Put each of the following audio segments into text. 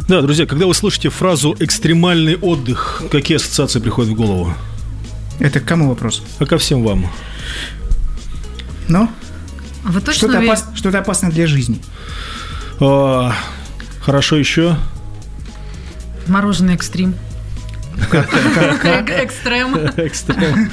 Да, друзья, когда вы слышите фразу «экстремальный отдых», какие ассоциации приходят в голову? Это к кому вопрос? А ко всем вам. Ну? А вы точно что-то опасное для жизни. Хорошо еще. Мороженое экстрим. Экстрем. Экстрем.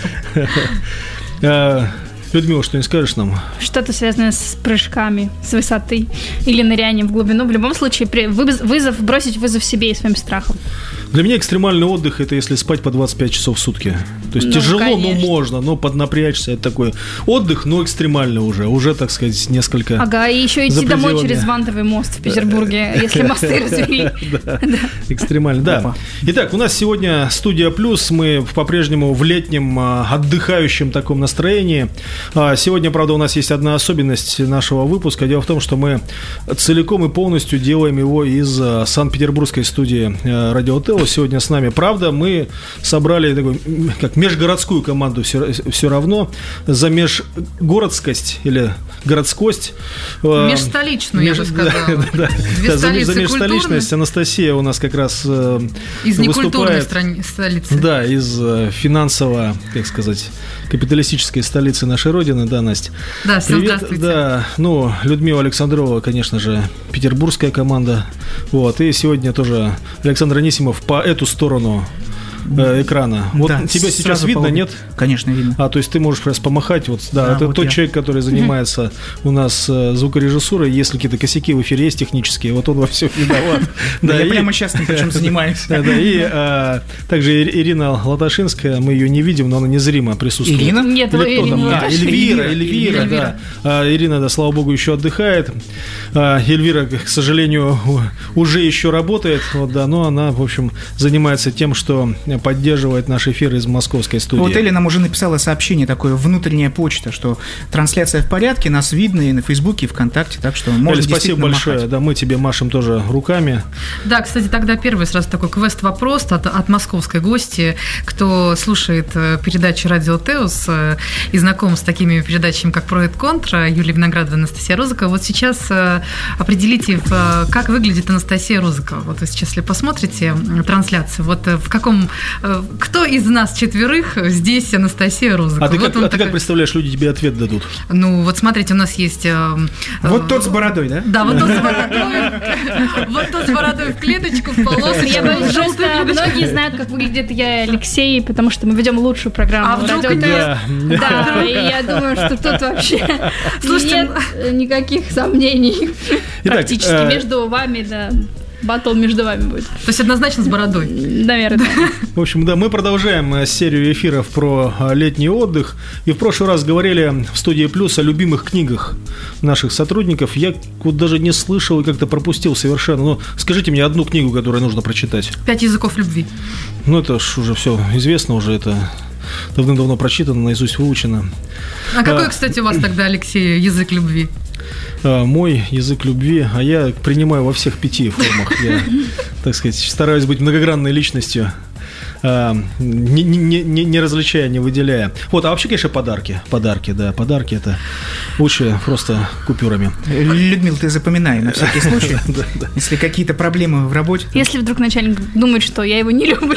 Людмила, что не скажешь нам? Что-то связанное с прыжками с высоты или нырянием в глубину. В любом случае, бросить вызов себе и своим страхам. Для меня экстремальный отдых – это если спать по 25 часов в сутки. То есть тяжело, конечно. Но можно, но поднапрячься. Это такой отдых, но экстремальный уже, так сказать, несколько. Ага, и еще идти домой через Вантовый мост в Петербурге, если мосты развели. Экстремально, да. Итак, у нас сегодня «Студия Плюс». Мы по-прежнему в летнем отдыхающем таком настроении. Сегодня, правда, у нас есть одна особенность нашего выпуска. Дело в том, что мы целиком и полностью делаем его из Санкт-Петербургской студии «Радио Тео». Сегодня с нами, правда, мы собрали такую, как межгородскую команду все равно за межгородскость или городскость. Межстоличную, я бы сказала. За межстоличность. Анастасия у нас как раз из некультурной столицы. Да, из финансово, как сказать, капиталистической столицы нашей Родины, да, Настя? Да, всем здравствуйте. Да, Людмила Александрова, конечно же, петербургская команда. Вот, и сегодня тоже Александр Анисимов по эту сторону экрана. Вот да, тебя сейчас видно, нет? Конечно, видно. То есть ты можешь просто помахать. Вот, да, это вот тот человек, который занимается у нас звукорежиссурой. Если какие-то косяки в эфире есть технические, вот он во всем виноват. Да, я прямо сейчас причем занимаюсь. И также Ирина Латашинская, мы ее не видим, но она незримо присутствует. Ирина? Нет, Эльвира, да. Ирина, да, слава богу, еще отдыхает. Эльвира, к сожалению, уже еще работает, но она, в общем, занимается тем, что поддерживает наш эфир из московской студии. Вот Эля нам уже написала сообщение такое, внутренняя почта, что трансляция в порядке, нас видно и на Фейсбуке, и ВКонтакте, так что можно. Эля, спасибо большое, махать. Да, мы тебе машем тоже руками. Да, кстати, тогда первый сразу такой квест-вопрос от московской гости, кто слушает передачи «Радио Теос» и знаком с такими передачами, как «Проект Контра», Юлия Виноградова, Анастасия Розыкова. Вот сейчас определите, как выглядит Анастасия Розыкова. Вот вы сейчас, если посмотрите трансляцию, вот в каком... Кто из нас четверых здесь Анастасия Розыкова? А ты как представляешь, люди тебе ответ дадут? Ну, вот смотрите, у нас есть... Вот тот с бородой, да? Да, вот тот с бородой. Вот тот с бородой в клеточку, в полосочку. Я боюсь, просто многие знают, как выглядит я и Алексей, потому что мы ведем лучшую программу. А вдруг нет? Да, и я думаю, что тут вообще нет никаких сомнений практически между вами, да. Баттл между вами будет. То есть однозначно с бородой? Наверное. В общем, да, мы продолжаем серию эфиров про летний отдых. И в прошлый раз говорили в студии Плюс о любимых книгах наших сотрудников. Я вот даже не слышал и как-то пропустил совершенно. Но скажите мне одну книгу, которую нужно прочитать. 5 языков любви. Это ж уже все известно, уже это давным-давно прочитано, наизусть выучено. А какой, кстати, у вас тогда, Алексей, язык любви? Мой язык любви, а я принимаю во всех 5 формах. Я, так сказать, стараюсь быть многогранной личностью, не различая, не выделяя. Вот, а вообще, конечно, подарки, да, подарки это лучше просто купюрами. Людмила, ты запоминай на всякий случай, если какие-то проблемы в работе. Если вдруг начальник думает, что я его не люблю,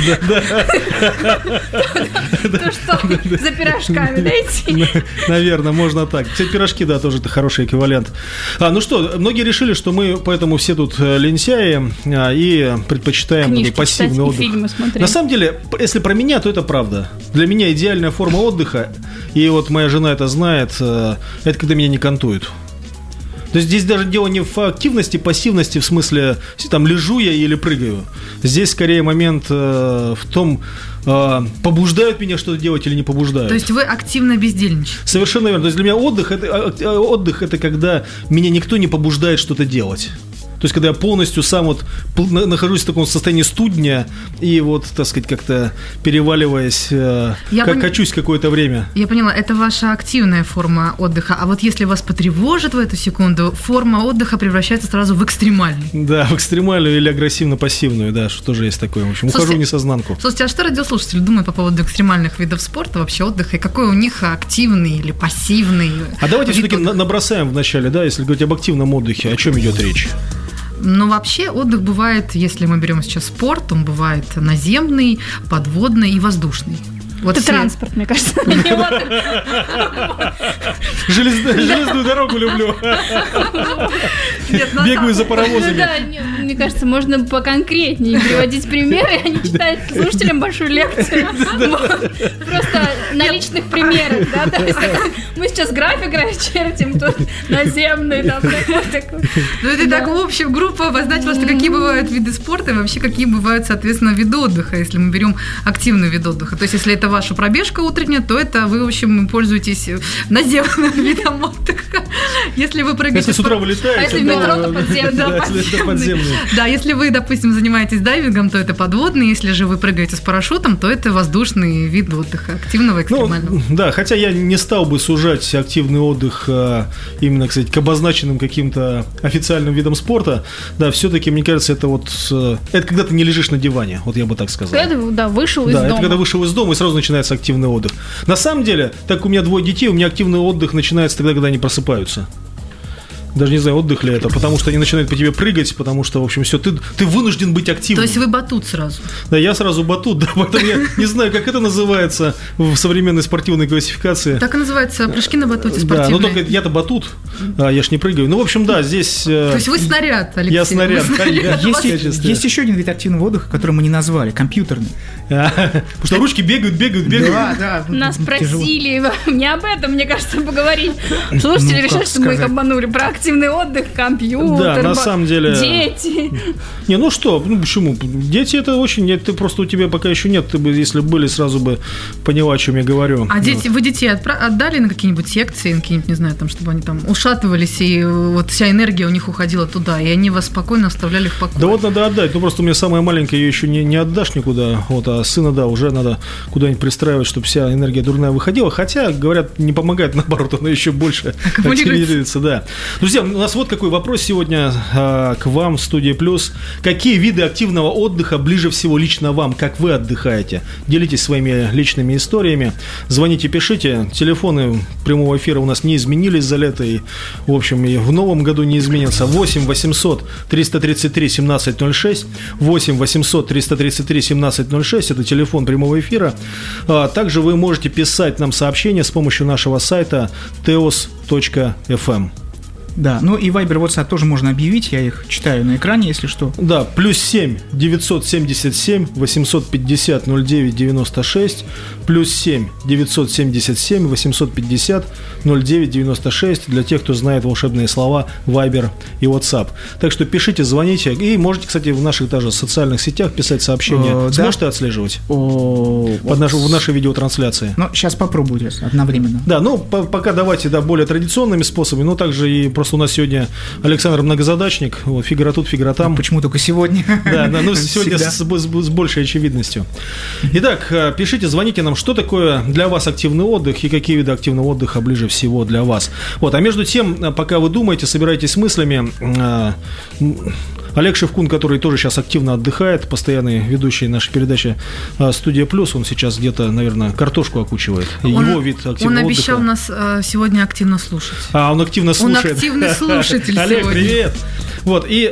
то что, за пирожками, да, идти? Наверное, можно так. Кстати, пирожки, да, тоже это хороший эквивалент. Ну что, многие решили, что мы поэтому все тут лентяи и предпочитаем пассивный отдых. Фильмы смотреть. На самом деле, если про меня, то это правда. Для меня идеальная форма отдыха, и вот моя жена это знает, это когда меня не кантуют. То есть здесь даже дело не в активности, пассивности, в смысле, там, лежу я или прыгаю. Здесь скорее момент в том, побуждают меня что-то делать или не побуждают. То есть вы активно бездельничаете? Совершенно верно. То есть для меня отдых это когда меня никто не побуждает что-то делать. То есть, когда я полностью сам вот нахожусь в таком состоянии студня и вот, так сказать, как-то переваливаясь, качусь какое-то время. Я поняла, это ваша активная форма отдыха. А вот если вас потревожит в эту секунду, форма отдыха превращается сразу в экстремальную. Да, в экстремальную или агрессивно-пассивную, да, что тоже есть такое. В общем, ухожу не сознанку. Слушайте, а что радиослушатели думают по поводу экстремальных видов спорта, вообще отдыха, и какой у них активный или пассивный? А давайте все-таки набросаем вначале, да, если говорить об активном отдыхе, о чем идет речь? Но вообще отдых бывает, если мы берем сейчас спорт, он бывает наземный, подводный и воздушный. Вот это транспорт, мне кажется. Железную дорогу люблю. Бегаю за паровозами. Да, мне кажется, можно поконкретнее приводить примеры, а не читать слушателям большую лекцию. Просто на личных примерах. Мы сейчас график чертим, тут наземный. Ну, это так, в общем, группа обозначила, что какие бывают виды спорта и вообще какие бывают, соответственно, виды отдыха, если мы берем активный вид отдыха. То есть, если это ваша пробежка утренняя, то это вы, в общем, пользуетесь наземным видом отдыха. Если вы прыгаете... Если с утра вылетаете... А если в метро, то подземный. Да, если вы, допустим, занимаетесь дайвингом, то это подводный. Если же вы прыгаете с парашютом, то это воздушный вид отдыха, активного, экстремального. Да, хотя я не стал бы сужать активный отдых именно, кстати, к обозначенным каким-то официальным видам спорта. Да, все-таки, мне кажется, это вот... Это когда ты не лежишь на диване, вот я бы так сказал. Когда вышел из дома. Да, это когда вышел из дома, и сразу начинается активный отдых. На самом деле, так у меня 2 детей, у меня активный отдых начинается тогда, когда они просыпаются. Даже не знаю, отдых ли это, потому что они начинают по тебе прыгать, потому что, в общем, все, ты вынужден быть активным. То есть вы батут сразу? Да, я сразу батут, да, поэтому я не знаю, как это называется в современной спортивной классификации. Так и называется, прыжки на батуте спортивные. Да, но только я-то батут, я ж не прыгаю. Ну, в общем, да, здесь... То есть вы снаряд, Алексей? Я снаряд, да. Есть еще один вид активного отдыха, который мы не назвали, компьютерный. Потому что ручки бегают. Да. Нас просили не об этом, мне кажется, поговорить. Слушатели решили, что мы их обманули про активный отдых, компьютер, да, на самом деле... дети. Не, ну что, почему? Дети это очень... Это просто у тебя пока еще нет. Ты бы, если были, сразу бы поняла, о чем я говорю. А вы детей отдали на какие-нибудь секции, на какие-нибудь, не знаю, там, чтобы они там ушатывались, и вот вся энергия у них уходила туда, и они вас спокойно оставляли в покое? Да вот надо отдать. Ну просто у меня самая маленькая, ее еще не отдашь никуда. Вот, а сына, да, уже надо куда-нибудь пристраивать, чтобы вся энергия дурная выходила. Хотя, говорят, не помогает, наоборот, она еще больше активизируется. Да. Друзья, у нас вот какой вопрос сегодня к вам в студии Плюс. Какие виды активного отдыха ближе всего лично вам? Как вы отдыхаете? Делитесь своими личными историями. Звоните, пишите. Телефоны прямого эфира у нас не изменились за лето. И, в общем, и в новом году не изменятся. 8 800 333 1706. 8 800 333 1706. Это телефон прямого эфира. Также вы можете писать нам сообщения с помощью нашего сайта teos.fm. Да, ну и Viber, WhatsApp тоже можно объявить, я их читаю на экране, если что. Да, +7 977 850 09 96, +7 977 850 09 96 для тех, кто знает волшебные слова Viber и WhatsApp. Так что пишите, звоните, и можете, кстати, в наших даже социальных сетях писать сообщения. Сможете отслеживать в нашей видеотрансляции? Ну, сейчас попробую одновременно. Да, ну, пока давайте, более традиционными способами, но также и просто у нас сегодня Александр многозадачник, вот, фигура тут, фигура там. Почему только сегодня? Да, ну сегодня с большей очевидностью. Итак, пишите, звоните нам, что такое для вас активный отдых и какие виды активного отдыха ближе всего для вас. Вот, а между тем, пока вы думаете, собираетесь с мыслями, Олег Шевкун, который тоже сейчас активно отдыхает, постоянный ведущий нашей передачи «Студия Плюс», он сейчас где-то, наверное, картошку окучивает. Его вид активного отдыха. Он обещал нас сегодня активно слушать. Он активно слушает. Он активный слушатель сегодня. Олег, привет! Вот, и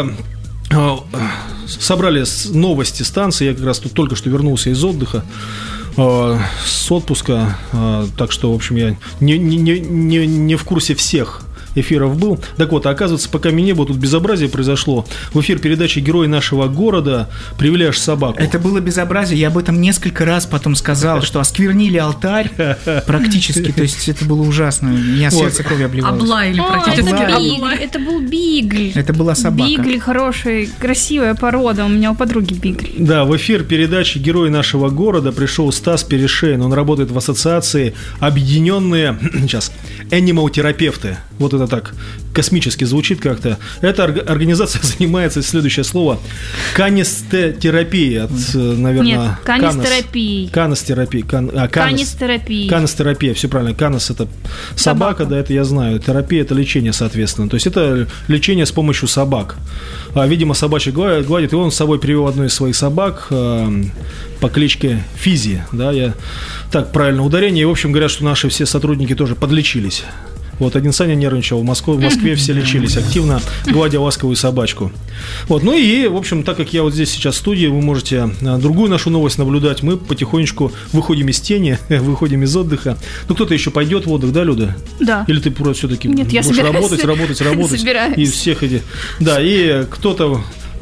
собрали новости станции, я как раз тут только что вернулся из отдыха, с отпуска, так что, в общем, я не в курсе всех эфиров был. Так вот, оказывается, пока меня не было, тут безобразие произошло. В эфир передачи «Герои нашего города» привели аж собаку. Это было безобразие. Я об этом несколько раз потом сказал, что осквернили алтарь практически. То есть это было ужасно. У меня сердце кровью обливалось. Облаяли практически. Это был бигль. Это была собака. Бигль хорошая, красивая порода. У меня у подруги бигль. Да, в эфир передачи «Герои нашего города» пришел Стас Перешейн. Он работает в ассоциации «Объединенные Animal-терапевты». Вот это так космически звучит как-то. Эта организация занимается, следующее слово, канистерапией. Наверное, нет, канистерапией. Канистерапия, все правильно. Канис — это собака, да, это я знаю. Терапия — это лечение, соответственно. То есть это лечение с помощью собак. Видимо, собачий гладит, и он с собой привел одну из своих собак по кличке Физи. Да, я так правильно ударение. И, в общем, говорят, что наши все сотрудники тоже подлечились Вот один Саня нервничал, в Москве все лечились активно, гладя ласковую собачку. Вот, ну и, в общем, так как я вот здесь сейчас в студии, вы можете другую нашу новость наблюдать. Мы потихонечку выходим из тени, выходим из отдыха. Ну, кто-то еще пойдет в отдых, да, Люда? Да. Или ты просто все-таки будешь работать? Собираюсь. И всех эти... Да, и кто-то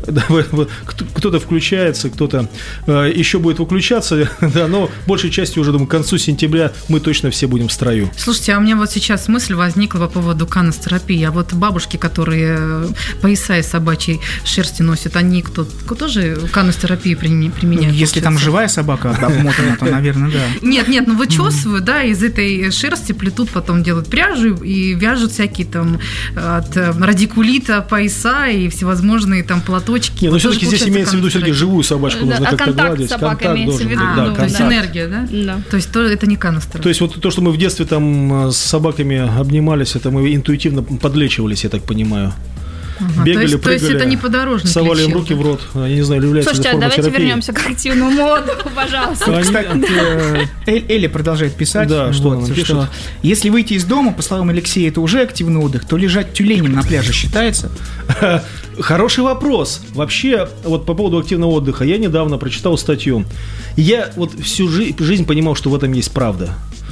включается, кто-то еще будет выключаться, да, но большей частью уже, думаю, к концу сентября мы точно все будем в строю. Слушайте, а у меня вот сейчас мысль возникла по поводу каностерапии. А вот бабушки, которые пояса из собачьей шерсти носят, они тоже каностерапию применяют? Если там живая собака обмотана, то, наверное, да. Нет, ну вычесывают, да, из этой шерсти плетут, потом делают пряжу и вяжут всякие там от радикулита пояса и всевозможные там платочки. Не, но все-таки здесь имеется в виду все-таки живую собачку, нужно как-то гладить. Контакт должен быть. То есть энергия, да? Да. То есть это не каностерапия. То есть вот то, что мы в детстве там с собаками обнимались, это мы интуитивно подлечивались, я так понимаю. Бегали, то есть это не подорожник совали им лечил, руки в рот. Я не знаю, является Слушайте, это форма давайте терапии. вернемся к активному отдыху, пожалуйста. Кстати, Эля продолжает писать, да, что она пишет? что если выйти из дома, по словам Алексея, это уже активный отдых, то лежать тюленем на пляже считается? Хороший вопрос. Вообще, вот по поводу активного отдыха, я недавно прочитал статью. Я вот всю жизнь понимал, что в этом есть правда.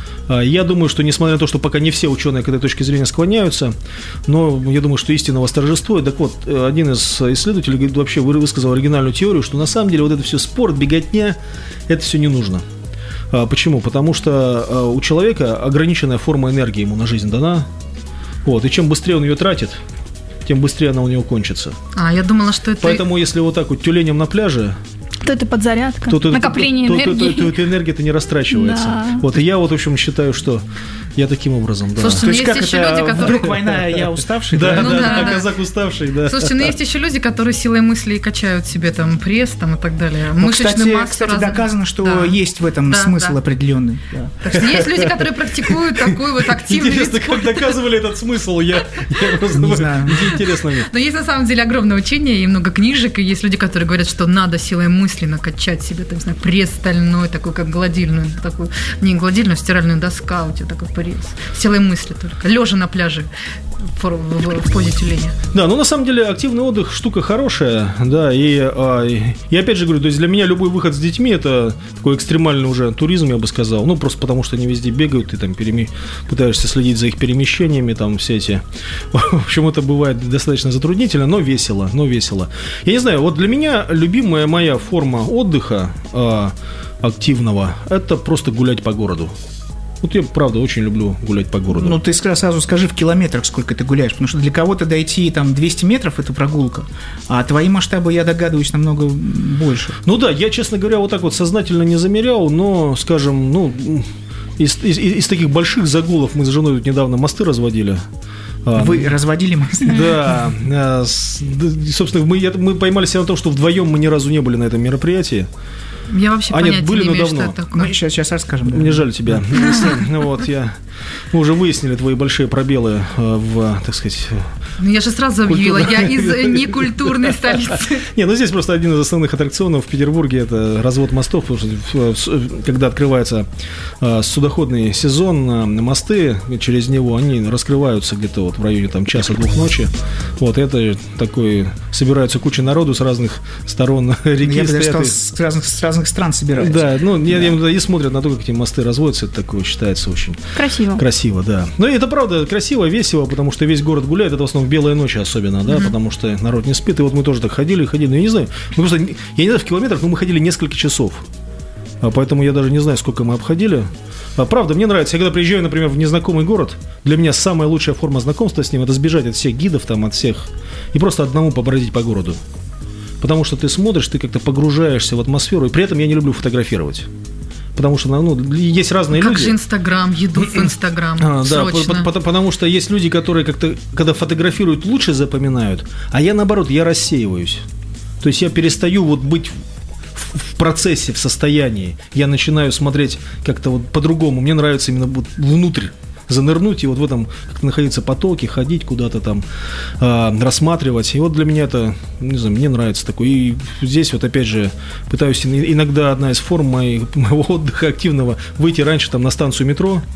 Я думаю, что несмотря на то, что пока не все ученые к этой точке зрения склоняются, но я думаю, что истина восторжествует. Так вот, один из исследователей говорит, вообще высказал оригинальную теорию, что на самом деле вот это все спорт, беготня, это все не нужно. Почему? Потому что у человека ограниченная форма энергии ему на жизнь дана. Вот, и чем быстрее он ее тратит, тем быстрее она у него кончится. Я думала, что это... Поэтому, если вот так вот тюленем на пляже, то это подзарядка, накопление энергии. То эта энергия-то не растрачивается. Да. Вот, и я вот, в общем, считаю, что я таким образом, да. Слушайте, То есть есть как еще это, люди, которые... вдруг война, я уставший? Да, казак уставший, да. Слушайте, есть еще люди, которые силой мысли качают себе там пресс там, и так далее. Мышечную массу. Кстати, доказано, что есть в этом смысл определенный. Да. Так что есть люди, которые практикуют такой вот активный... Интересно, как доказывали этот смысл, я просто не знаю. Интересно мне. Но есть на самом деле огромное учение и много книжек, и есть люди, которые говорят, что надо силой мысли накачать себе, там, не знаю, пресс стальной, такой как гладильную, такую, не гладильную, стиральную доска, у тебя такой пресс. Силой мысли только, лежа на пляже в позе тюленя. Да, ну на самом деле активный отдых штука хорошая, да, и опять же говорю, то есть для меня любой выход с детьми это такой экстремальный уже туризм, я бы сказал, ну просто потому что они везде бегают, ты там пытаешься следить за их перемещениями, там все эти, в общем, это бывает достаточно затруднительно, но весело. Я не знаю, вот для меня любимая моя форма отдыха активного, это просто гулять по городу. Вот я, правда, очень люблю гулять по городу. Ну, ты сразу скажи в километрах, сколько ты гуляешь, потому что для кого-то дойти там 200 метров – это прогулка, а твои масштабы, я догадываюсь, намного больше. Ну да, я, честно говоря, вот так вот сознательно не замерял, но, скажем, ну, из таких больших загулов мы с женой тут недавно мосты разводили. Вы разводили мосты? Да. Собственно, мы поймали себя на том, что вдвоем мы ни разу не были на этом мероприятии. Я вообще понятия не имею, что это такое. Мы сейчас расскажем. Да. Мне жаль тебя. Вот, мы уже выяснили твои большие пробелы в, так сказать... Я же сразу объявила, я из некультурной столицы. Не, ну здесь просто один из основных аттракционов в Петербурге – это развод мостов, потому что когда открывается судоходный сезон, мосты через него, они раскрываются где-то вот в районе там часа-двух ночи. Вот это такой, собираются куча народу с разных сторон реки. Я бы даже сказал, с разных стран собираются. Да, ну и смотрят на то, как эти мосты разводятся, это такое считается очень красиво, да. Но это правда красиво, весело, потому что весь город гуляет, это в основном белые ночи особенно, да, потому что народ не спит, и вот мы тоже так ходили, но я не знаю, я не знаю в километрах, но мы ходили несколько часов, поэтому я даже не знаю, сколько мы обходили. Правда, мне нравится, я когда приезжаю, например, в незнакомый город, для меня самая лучшая форма знакомства с ним – это сбежать от всех гидов, там, от всех, и просто одному побродить по городу. Потому что ты смотришь, ты как-то погружаешься в атмосферу, и при этом я не люблю фотографировать. Потому что, есть разные люди. Как же Инстаграм, едут в Инстаграм, срочно. Да, потому что есть люди, которые как-то, когда фотографируют, лучше запоминают, а я, наоборот, я рассеиваюсь. То есть я перестаю вот быть в процессе, в состоянии. Я начинаю смотреть как-то вот по-другому. Мне нравится именно вот внутрь занырнуть и вот в этом как-то находиться потоке, ходить куда-то там, рассматривать. И вот для меня это, не знаю, мне нравится такое. И здесь вот опять же пытаюсь, иногда одна из форм моего отдыха активного, выйти раньше там на станцию метро,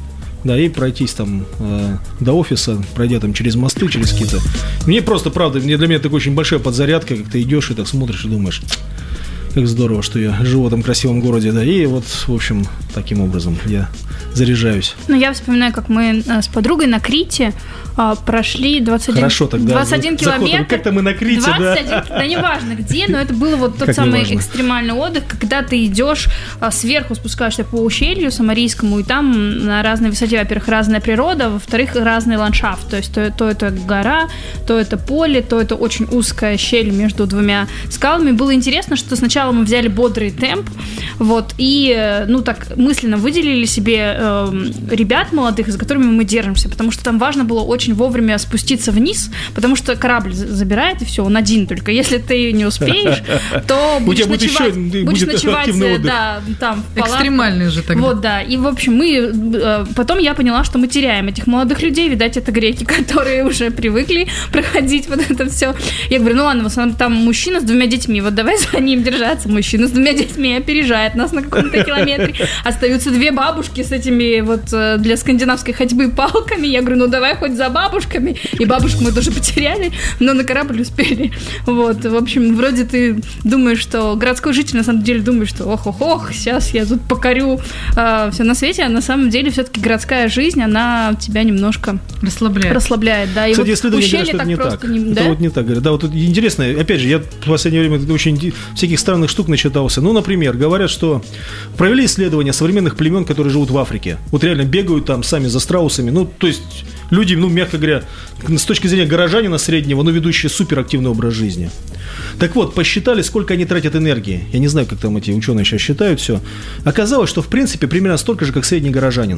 да, и пройтись там до офиса, пройдя там через мосты, через какие-то... Мне просто, правда, для меня такая очень большая подзарядка, как ты идешь и так смотришь и думаешь, как здорово, что я живу в этом красивом городе, да, и вот, в общем, таким образом я заряжаюсь. Ну, я вспоминаю, как мы с подругой на Крите прошли 21 километр. Как-то мы на Крите, 21, да неважно где, но это было вот тот самый экстремальный отдых, когда ты идешь сверху, спускаешься по ущелью Самарийскому, и там на разной высоте, во-первых, разная природа, во-вторых, разный ландшафт, то есть то это гора, то это поле, то это очень узкая щель между двумя скалами. Было интересно, что сначала мы взяли бодрый темп, вот, и, ну, так мысленно выделили себе ребят молодых, за которыми мы держимся, потому что там важно было очень вовремя спуститься вниз, потому что корабль забирает, и все, он один только. Если ты не успеешь, то будешь ночевать, да, там, в палатках. Экстремальный же тогда. Вот, да. И, в общем, потом я поняла, что мы теряем этих молодых людей, видать, это греки, которые уже привыкли проходить вот это все. Я говорю, ну ладно, в основном там мужчина с 2 детьми, вот давай за ним держаться. Мужчина с 2 детьми опережает нас на каком-то километре. Остаются 2 бабушки с этими вот для скандинавской ходьбы палками. Я говорю, ну давай хоть за бабушками. И бабушку мы тоже потеряли, но на корабль успели. Вот, в общем, вроде ты думаешь, что городской житель на самом деле думает, что ох, сейчас я тут покорю все на свете, а на самом деле все-таки городская жизнь, она тебя немножко расслабляет, да. И кстати, вот исследования говорят, что это не так. Да? Это вот не так говорят. Да, вот тут интересно, опять же, я в последнее время очень всяких странных штук начитался. Ну, например, говорят, что провели исследования современных племен, которые живут в Африке. Вот реально бегают там сами за страусами. Ну, то есть люди, ну, мягко говоря, с точки зрения горожанина среднего, но ведущие суперактивный образ жизни. Так вот, посчитали, сколько они тратят энергии. Я не знаю, как там эти ученые сейчас считают все. Оказалось, что в принципе примерно столько же, как средний горожанин.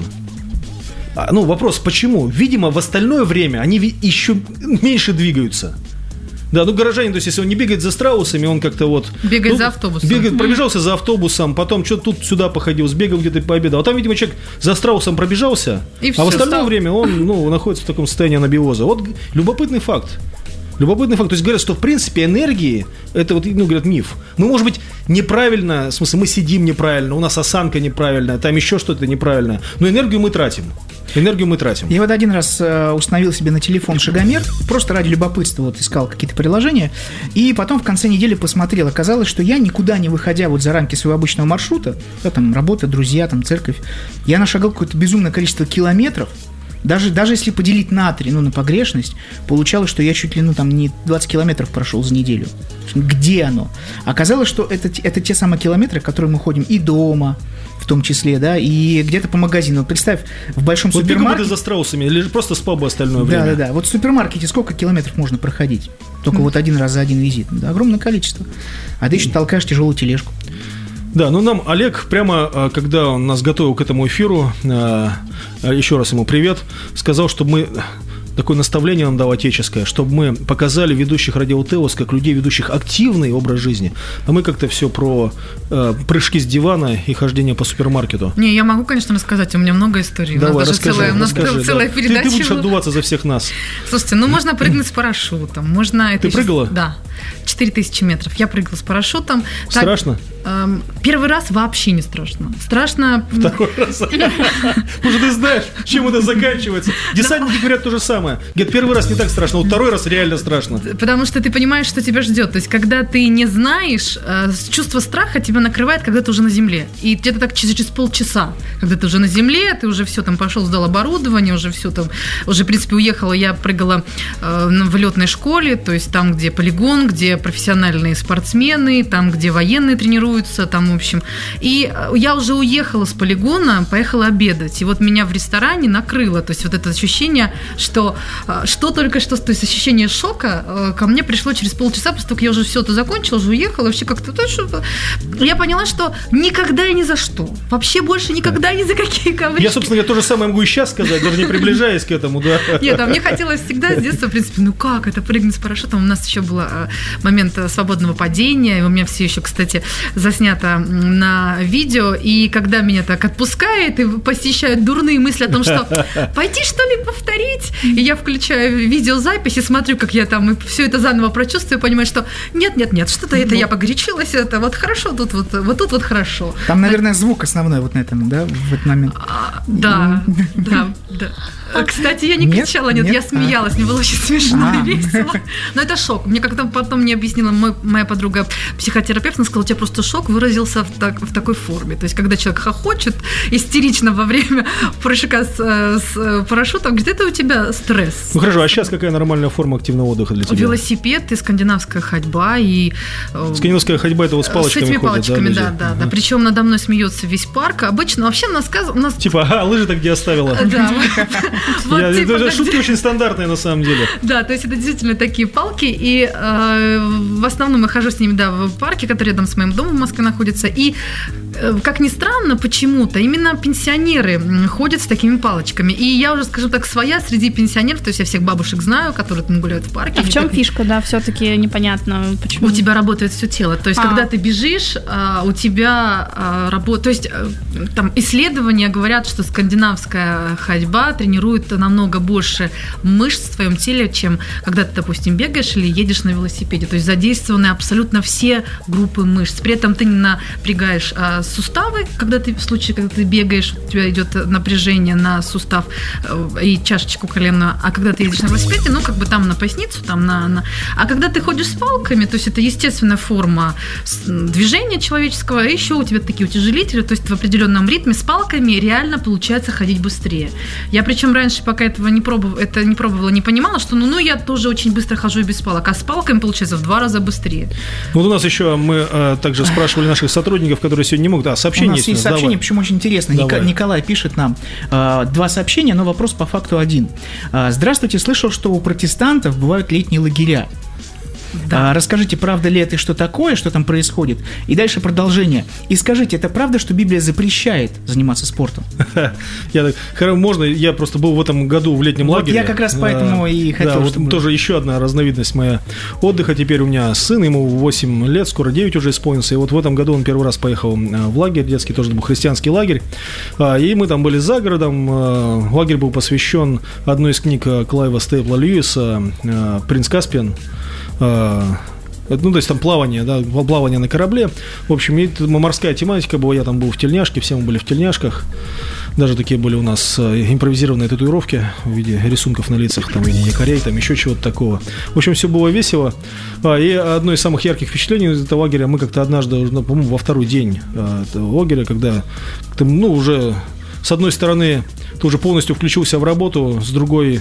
Ну, вопрос, почему? Видимо, в остальное время они еще меньше двигаются. Да, ну горожанин, то есть если он не бегает за страусами, он как-то вот... Бегает за автобусом. Пробежался за автобусом, потом что-то тут сюда походил, сбегал где-то пообедал. А там, видимо, человек за страусом пробежался, и а в остальное время он, ну, находится в таком состоянии анабиоза. Вот любопытный факт. Любопытный факт. То есть говорят, что в принципе энергии, это вот, ну, говорят, миф. Мы, может быть, неправильно, в смысле, мы сидим неправильно, у нас осанка неправильная, там еще что-то неправильное, но энергию мы тратим. Я вот один раз установил себе на телефон шагомер, просто ради любопытства вот искал какие-то приложения, и потом в конце недели посмотрел. Оказалось, что я, никуда не выходя вот за рамки своего обычного маршрута, да, там работа, друзья, там церковь, я нашагал какое-то безумное количество километров. Даже если поделить на 3, ну, на погрешность, получалось, что я чуть ли, ну, там, не 20 километров прошел за неделю. Где оно? Оказалось, что это те самые километры, которые мы ходим и дома, в том числе, да, и где-то по магазину. Вот представь, в большом супермаркете... Вот бегал бы ты за страусами, или просто спал бы остальное время. Да. Вот в супермаркете сколько километров можно проходить? Только вот один раз за один визит. Да, огромное количество. А ты еще толкаешь тяжелую тележку. Да, ну нам Олег прямо, когда он нас готовил к этому эфиру, еще раз ему привет, сказал, чтобы мы... Такое наставление нам дал отеческое, чтобы мы показали ведущих Радио Теос как людей, ведущих активный образ жизни. А мы как-то все про прыжки с дивана и хождение по супермаркету. Не, я могу, конечно, рассказать, у меня много историй. Давай, у нас даже целая передача. Ты будешь отдуваться за всех нас. Слушайте, ну можно прыгнуть с парашютом. Можно Ты прыгала? Да. 4000 метров. Я прыгала с парашютом. Страшно? Первый раз вообще не страшно. Страшно... Второй раз. Уже ты знаешь, чем это заканчивается. Десантники говорят то же самое. Говорят, первый раз не так страшно, вот второй раз реально страшно. Потому что ты понимаешь, что тебя ждет. То есть, когда ты не знаешь, чувство страха тебя накрывает, когда ты уже на земле. И где-то так через полчаса, когда ты уже на земле, ты уже все там пошел, сдал оборудование, уже все там, уже, в принципе, уехала. Я прыгала в летной школе, то есть там, где полигон, где профессиональные спортсмены, там, где военные тренируются, там, в общем. И я уже уехала с полигона, поехала обедать. И вот меня в ресторане накрыло. То есть вот это ощущение, что только что, то есть ощущение шока ко мне пришло через полчаса, после того, как я уже все это закончила, уже уехала, вообще как-то что-то. Я поняла, что никогда и ни за что. Вообще больше никогда ни за какие коврики. Я, собственно, то же самое могу и сейчас сказать, даже не приближаясь к этому, да. Нет, а мне хотелось всегда с детства, в принципе, ну как это прыгнуть с парашютом? У нас еще был момент свободного падения, и у меня все еще, кстати, заснято на видео, и когда меня так отпускает и посещают дурные мысли о том, что пойти, что ли, повторить, и я включаю видеозапись и смотрю, как я там все это заново прочувствую, понимаю, что нет, что-то это я погорячилась, это вот хорошо, тут вот хорошо. Там, наверное, звук основной вот на этом, да, в этот момент? Да. Кстати, я не кричала, нет, я смеялась, мне было очень смешно и весело. Но это шок. Мне как-то потом мне объяснила моя подруга-психотерапевт, она сказала, у тебя просто шок выразился в такой форме. То есть, когда человек хохочет истерично во время прыжка с парашютом, говорит, это у тебя стресс. Ну хорошо, а сейчас какая нормальная форма активного отдыха для тебя? Велосипед и скандинавская ходьба. Скандинавская ходьба, это вот с палочками ходят, палочками, да. Причем надо мной смеется весь парк. Обычно вообще у нас... Типа, лыжи-то где оставила? Да. Это шутки очень стандартные на самом деле. Да, то есть это действительно такие палки, и в основном я хожу с ними, в парке, который рядом с моим домом в Москве находится, и как ни странно, почему-то именно пенсионеры ходят с такими палочками, и я уже, скажем так, своя среди пенсионеров, то есть я всех бабушек знаю, которые там гуляют в парке. А в чем фишка, все-таки непонятно, почему? У тебя работает все тело, то есть когда ты бежишь, у тебя работает, то есть там исследования говорят, что скандинавская ходьба тренирует намного больше мышц в твоем теле, чем когда ты, допустим, бегаешь или едешь на велосипеде. То есть задействованы абсолютно все группы мышц. При этом ты не напрягаешь суставы, когда ты бегаешь, у тебя идет напряжение на сустав и чашечку коленную, а когда ты едешь на велосипеде, там на поясницу, А когда ты ходишь с палками, то есть это естественная форма движения человеческого, и еще у тебя такие утяжелители, то есть в определенном ритме с палками реально получается ходить быстрее. Я причем раньше, пока этого не пробовала, не понимала, что я тоже очень быстро хожу и без палок, а с палками получается в 2 раза быстрее. Вот у нас еще мы также спрашивали наших сотрудников, которые сегодня не могут. Сообщение у нас есть сообщение, почему очень интересно. Николай пишет нам 2 сообщения, но вопрос по факту один. Здравствуйте, слышал, что у протестантов бывают летние лагеря. Да. Расскажите, правда ли это и что такое, что там происходит? И дальше продолжение. И скажите, это правда, что Библия запрещает заниматься спортом? Можно, я просто был в этом году в летнем лагере. Я как раз поэтому и хотел, чтобы... тоже еще одна разновидность моя отдыха. Теперь у меня сын, ему 8 лет, скоро 9 уже исполнился. И вот в этом году он первый раз поехал в лагерь, детский, тоже был христианский лагерь. И мы там были за городом. Лагерь был посвящен одной из книг Клайва Стейпла Льюиса «Принц Каспиан». То есть там плавание на корабле. В общем, морская тематика была, я там был в тельняшке, все мы были в тельняшках. Даже такие были у нас импровизированные татуировки в виде рисунков на лицах, там, в виде якорей, там еще чего-то такого. В общем, все было весело. И одно из самых ярких впечатлений из этого лагеря, мы как-то однажды, по-моему, во второй день этого лагеря, когда уже с одной стороны ты уже полностью включился в работу, с другой...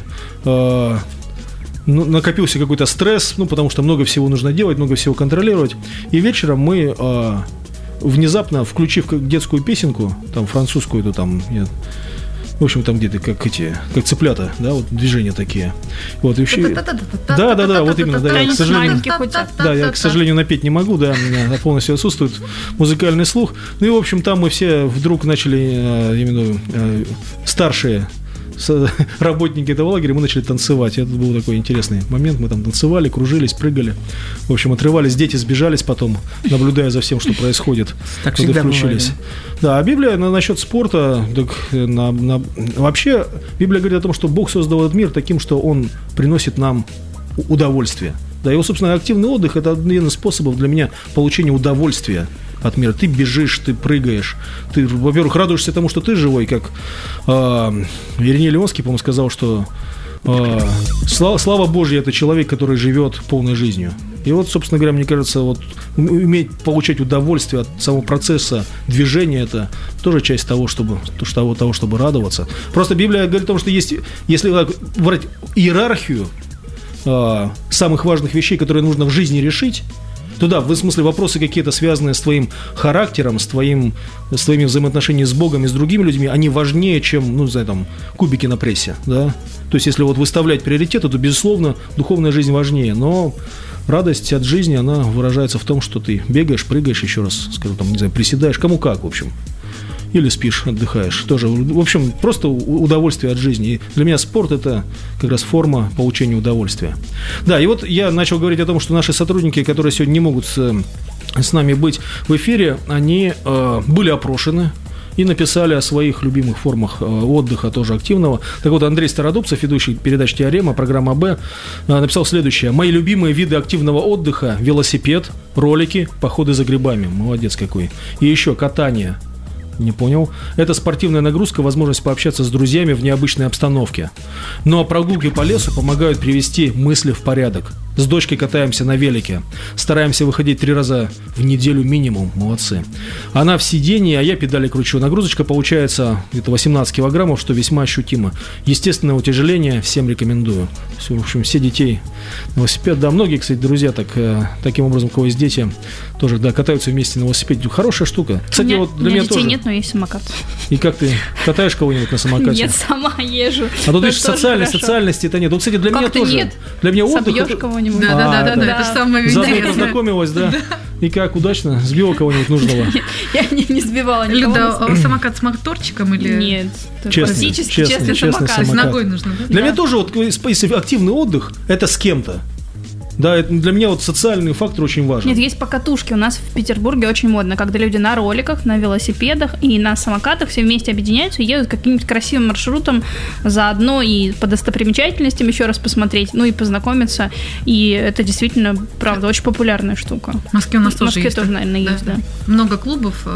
накопился какой-то стресс, потому что много всего нужно делать, много всего контролировать. И вечером мы, внезапно, включив детскую песенку, там, французскую, в общем, там где-то как цыплята, да, вот движения такие. Вот, и вообще... Да, вот именно, да, я, к сожалению, напеть не могу, да, у меня полностью отсутствует музыкальный слух. И, в общем, там мы все вдруг начали, именно старшие работники этого лагеря, мы начали танцевать. Это был такой интересный момент. Мы там танцевали, кружились, прыгали. В общем, отрывались, дети сбежались потом, наблюдая за всем, что происходит. Так всегда включились. Да, а Библия насчет спорта, вообще Библия говорит о том, что Бог создал этот мир таким, что Он приносит нам удовольствие. Да, и, собственно, активный отдых – это один из способов для меня получения удовольствия от мира. Ты бежишь, ты прыгаешь, ты, во-первых, радуешься тому, что ты живой, как Ириней Леонский, по-моему, сказал, что слава Божья – это человек, который живет полной жизнью. И вот, собственно говоря, мне кажется, вот уметь получать удовольствие от самого процесса движения – это тоже часть того, чтобы радоваться. Просто Библия говорит о том, что если брать иерархию самых важных вещей, которые нужно в жизни решить, то да, в смысле вопросы какие-то связанные с твоим характером, с твоими взаимоотношениями с Богом и с другими людьми, они важнее, чем, кубики на прессе, да. То есть, если вот выставлять приоритеты, то, безусловно, духовная жизнь важнее, но радость от жизни, она выражается в том, что ты бегаешь, прыгаешь, еще раз скажу, приседаешь, кому как, в общем. Или спишь, отдыхаешь. Тоже, в общем, просто удовольствие от жизни. И для меня спорт – это как раз форма получения удовольствия. Да, и вот я начал говорить о том, что наши сотрудники, которые сегодня не могут с нами быть в эфире, они были опрошены. и написали о своих любимых формах отдыха, тоже активного. Так вот, Андрей Стародубцев, ведущий передач «Теорема», программа «Б», написал следующее. «Мои любимые виды активного отдыха – велосипед, ролики, походы за грибами». Молодец какой. И еще катание. Не понял. Это спортивная нагрузка, возможность пообщаться с друзьями в необычной обстановке. Ну а прогулки по лесу помогают привести мысли в порядок. С дочкой катаемся на велике. Стараемся выходить 3 раза в неделю минимум. Молодцы. Она в сидении, а я педали кручу. Нагрузочка получается где-то 18 килограммов, что весьма ощутимо. Естественное утяжеление всем рекомендую. Все, в общем, все детей на велосипед. Да, многие, кстати, друзья таким образом, у кого есть дети, тоже, да, катаются вместе на велосипеде. Хорошая штука. Кстати, у вот для меня меня детей тоже. Нет, но есть самокат. И как ты катаешь кого-нибудь на самокате? Нет, сама езжу. А тут видишь, социальности-то нет. Вот, кстати, для меня тоже. Нет. Для меня отдых. Собьешь кого-нибудь. Да, это же самое Заодно интересное. познакомилась, да? И как, удачно? Сбила кого-нибудь нужного? Я не сбивала никого. Люда, а самокат с моторчиком или... Нет. Честный, Честный честный самокат. С ногой нужно, да? Для меня тоже вот если активный отдых, это с кем-то. Да, это для меня вот социальный фактор очень важен. Нет, есть покатушки. У нас в Петербурге очень модно, когда люди на роликах, на велосипедах и на самокатах все вместе объединяются и едут каким-нибудь красивым маршрутом, заодно и по достопримечательностям еще раз посмотреть, ну и познакомиться. И это действительно, правда, очень популярная штука. В Москве у нас тоже есть. В Москве тоже, наверное, есть, да. Много клубов,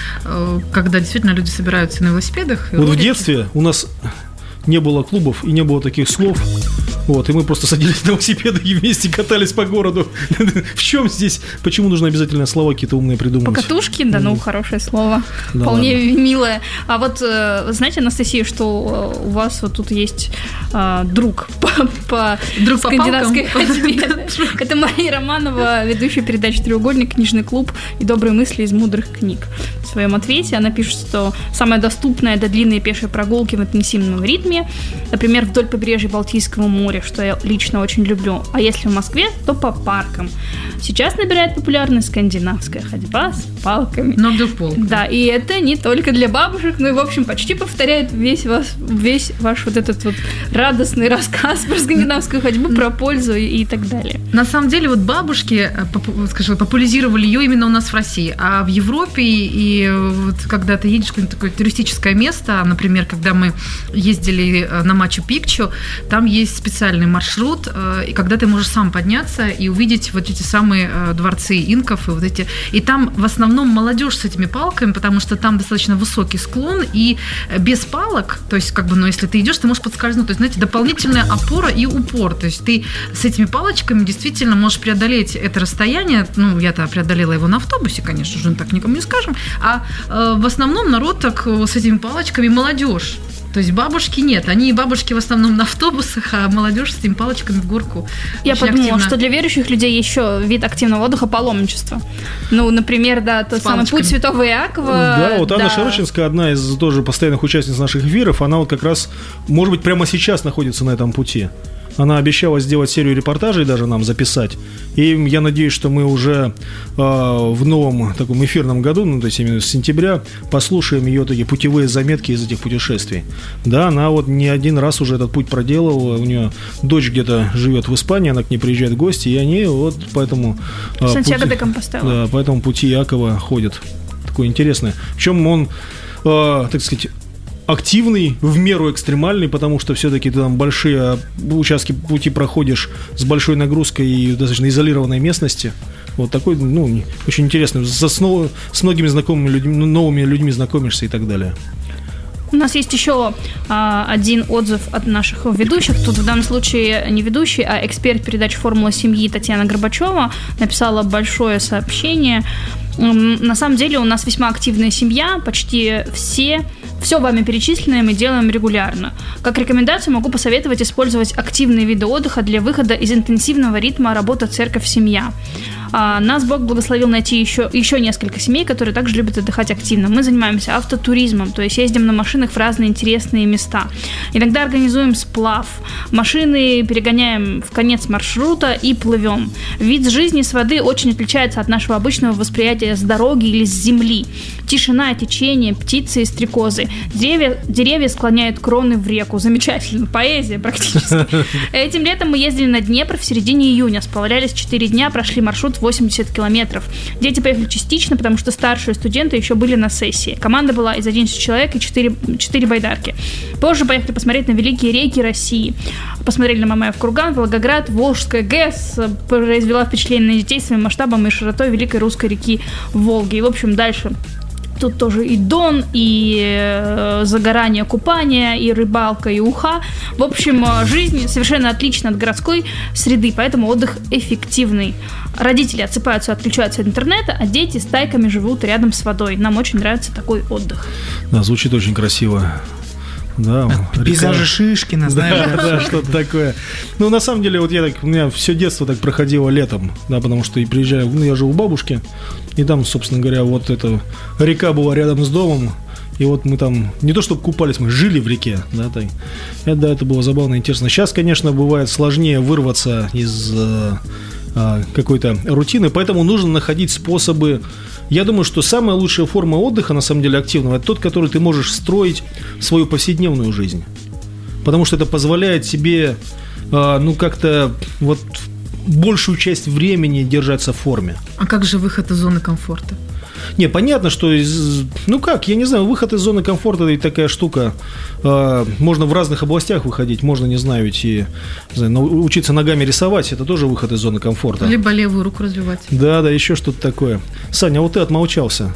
когда действительно люди собираются на велосипедах. Вот в детстве у нас не было клубов и не было таких слов. Вот, и мы просто садились на велосипеды и вместе катались по городу. В чем здесь? Почему нужно обязательно слова какие-то умные придумывать? Покатушки, да, ну, хорошее слово. Да, вполне милое. А вот, знаете, Анастасия, что у вас вот тут есть друг по скандинавской ходьбе. Это Мария Романова, ведущая передачи «Треугольник», «Книжный клуб» и «Добрые мысли из мудрых книг». В своем ответе она пишет, что самая доступная до длинной пешей прогулки в интенсивном ритме, например, вдоль побережья Балтийского моря, что я лично очень люблю. А если в Москве, то по паркам. Сейчас набирает популярность скандинавская ходьба с палками. Но вдруг пол. Да, и это не только для бабушек, но и, в общем, почти повторяет весь ваш вот этот вот радостный рассказ про скандинавскую ходьбу, про пользу и так далее. На самом деле, вот бабушки, скажем, популяризировали ее именно у нас в России. А в Европе, и вот когда ты едешь в какое-нибудь такое туристическое место, например, когда мы ездили на Мачу-Пикчу, там есть специальный маршрут, и когда ты можешь сам подняться и увидеть вот эти самые дворцы инков, и вот эти. И там в основном молодежь с этими палками, потому что там достаточно высокий склон, и без палок, то есть, как бы, ну, если ты идешь, ты можешь подскользнуть. То есть, знаете, дополнительная опора и упор. То есть ты с этими палочками действительно можешь преодолеть это расстояние. Ну, я-то преодолела его на автобусе, конечно же, так никому не скажем. А в основном народ так с этими палочками, молодежь. То есть бабушки нет, бабушки в основном на автобусах, а молодежь с этими палочками в горку. Я подумала, активно. что для верующих людей еще вид активного отдыха — паломничество. Ну, например, да, тот самый путь Святого Иакова. Да, вот Анна Шарочинская, одна из тоже постоянных участниц наших эфиров, она вот как раз, может быть, прямо сейчас находится на этом пути. Она обещала сделать серию репортажей, даже нам записать. И я надеюсь, что мы уже в новом таком эфирном году, ну, то есть именно с сентября, послушаем ее такие путевые заметки из этих путешествий. Да, она вот не один раз уже этот путь проделала. У нее дочь где-то живет в Испании, она к ней приезжает в гости, и они вот по этому Сантьяго де Компостела. Да, по этому пути Иакова ходят. Такое интересное. Причем он, так сказать, активный, в меру экстремальный, потому что все-таки ты там большие участки пути проходишь с большой нагрузкой и достаточно изолированной местности. Вот такой, ну, очень интересный. С многими знакомыми людьми, новыми людьми знакомишься и так далее. У нас есть еще один отзыв от наших ведущих. Тут в данном случае не ведущий, а эксперт передачи «Формула семьи» Татьяна Горбачева написала большое сообщение. На самом деле у нас весьма активная семья, почти все вами перечисленное мы делаем регулярно. Как рекомендацию могу посоветовать использовать активные виды отдыха для выхода из интенсивного ритма работа, церковь, семья. Нас Бог благословил найти еще несколько семей, которые также любят отдыхать активно. Мы занимаемся автотуризмом, то есть ездим на машинах в разные интересные места. Иногда организуем сплав. Машины перегоняем в конец маршрута и плывем. Вид жизни с воды очень отличается от нашего обычного восприятия с дороги или с земли. Тишина, течение, птицы и стрекозы. пишите: деревья склоняют кроны в реку. Замечательно, поэзия практически. Этим летом мы ездили на Днепр в середине июня, сплавлялись 4 дня, прошли маршрут 80 километров. Дети поехали частично, потому что старшие студенты еще были на сессии. Команда была из 11 человек и 4 байдарки. Позже поехали посмотреть на великие реки России. Посмотрели на Мамаев курган, Волгоград, Волжская ГЭС произвела впечатление на детей своим масштабом и широтой великой русской реки Волги. И, в общем, дальше тут тоже и Дон, и загорание, купание, и рыбалка, и уха. В общем, жизнь совершенно отлична от городской среды, поэтому отдых эффективный. Родители отсыпаются, отключаются от интернета, а дети стайками живут рядом с водой. Нам очень нравится такой отдых. Да, звучит очень красиво. Да, пейзажи Шишкина, знаешь. Да, что-то такое. Ну, на самом деле, вот у меня все детство так проходило летом, да, потому что я жил у бабушки, и там, собственно говоря, вот эта река была рядом с домом, и вот мы там, не то чтобы купались, мы жили в реке, да, так. Это было забавно и интересно. Сейчас, конечно, бывает сложнее вырваться из какой-то рутины, поэтому нужно находить способы. Я думаю, что самая лучшая форма отдыха, на самом деле, активного, это тот, который ты можешь строить в свою повседневную жизнь. Потому что это позволяет тебе, как-то вот большую часть времени держаться в форме. А как же выход из зоны комфорта? Не, понятно, что я не знаю, выход из зоны комфорта – это такая штука. Можно в разных областях выходить, можно, не знаю, учиться ногами рисовать, это тоже выход из зоны комфорта. Либо левую руку развивать. Да, еще что-то такое. Саня, вот ты отмолчался.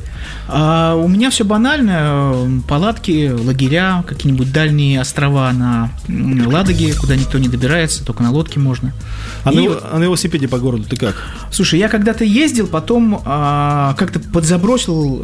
У меня все банально. Палатки, лагеря, какие-нибудь дальние острова на Ладоге, куда никто не добирается, только на лодке можно. А на велосипеде по городу ты как? Слушай, я когда-то ездил, потом как-то подзабросил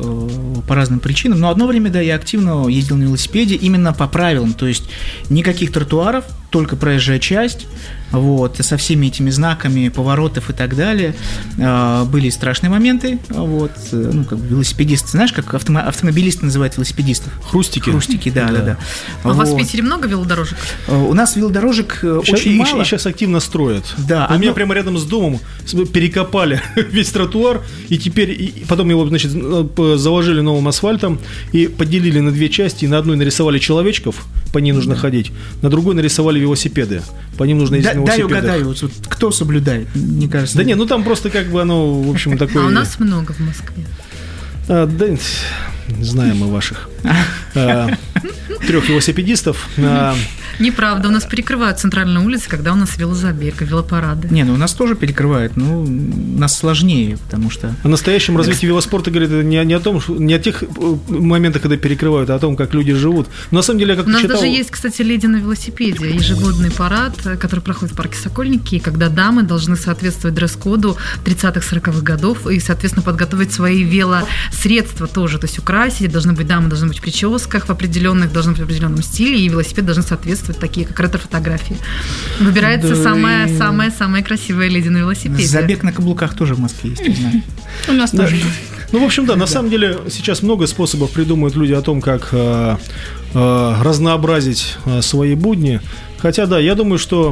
по разным причинам, но одно время, да, я активно ездил на велосипеде именно по правилам, то есть никаких тротуаров, только проезжая часть, вот, со всеми этими знаками поворотов и так далее. Были страшные моменты, вот, как велосипедисты, знаешь, как автомобилисты называют велосипедистов? Хрустики. Хрустики, да. А у вас в Питере много велодорожек? У нас велодорожек очень мало. И сейчас активно строят. Да. У меня прямо рядом с домом перекопали весь тротуар, и теперь, потом его, значит, заложили новым асфальтом и поделили на 2 части, и на одной нарисовали человечков, по ней нужно ходить, на другой нарисовали велосипеды, по ним нужно ездить на велосипедах. Дай угадаю, вот, кто соблюдает, мне кажется. Да нет, там просто оно, в общем, такое... А у нас много в Москве. Да, знаем мы ваших 3 велосипедистов. Неправда, у нас перекрывают центральные улицы, когда у нас велозабег и велопарады. У нас тоже перекрывают, но нас сложнее, потому что... О настоящем развитии велоспорта говорит не о тех моментах, когда перекрывают, а о том, как люди живут. Но на самом деле, я как-то читал... У нас даже есть, кстати, «Леди на велосипеде», ежегодный парад, который проходит в парке Сокольники, когда дамы должны соответствовать дресс-коду 30-40-х годов и, соответственно, подготовить свои велосредства тоже, то есть украсить, дамы должны быть в прическах в определенных, должны быть в определенном стиле, и велосипед должен соответствовать такие, как ретро-фотографии. Выбирается самая красивая леди на велосипеде. Забег на каблуках тоже в Москве есть, я знаю. У нас тоже есть. В общем, да, на самом деле сейчас много способов придумывают люди о том, как разнообразить свои будни. Хотя, да, я думаю, что...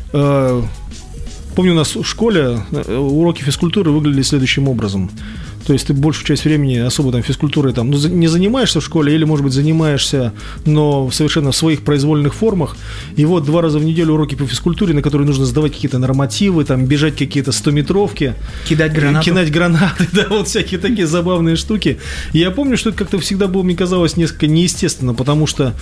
Помню, у нас в школе уроки физкультуры выглядели следующим образом. То есть ты большую часть времени особо физкультурой не занимаешься в школе, или, может быть, занимаешься, но совершенно в своих произвольных формах. И вот 2 раза в неделю уроки по физкультуре, на которые нужно сдавать какие-то нормативы, бежать какие-то 100-метровки. Кидать гранаты, да, вот всякие такие забавные штуки. И я помню, что это как-то всегда было, мне казалось, несколько неестественно, потому что,